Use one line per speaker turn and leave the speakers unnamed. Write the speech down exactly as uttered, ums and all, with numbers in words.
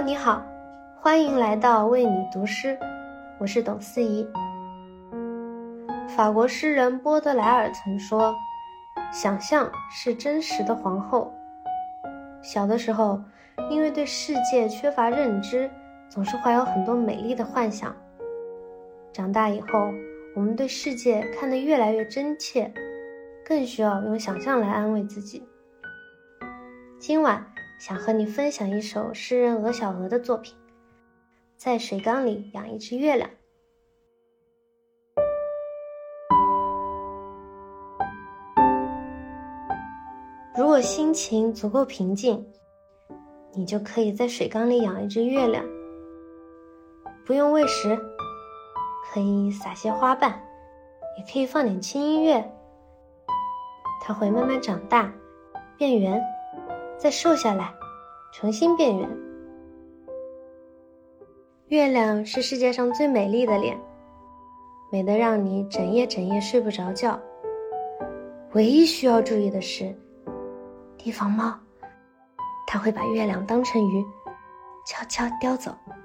你好，欢迎来到为你读诗，我是董思怡。法国诗人波德莱尔曾说，想象是真实的皇后。小的时候，因为对世界缺乏认知，总是怀有很多美丽的幻想。长大以后，我们对世界看得越来越真切，更需要用想象来安慰自己。今晚想和你分享一首诗人鹅小鹅的作品，在水缸里养一只月亮。如果心情足够平静，你就可以在水缸里养一只月亮。不用喂食，可以撒些花瓣，也可以放点轻音乐。它会慢慢长大，变圆，再瘦下来，重新变圆。月亮是世界上最美丽的脸，美得让你整夜整夜睡不着觉。唯一需要注意的是，提防猫，它会把月亮当成鱼，悄悄叼走。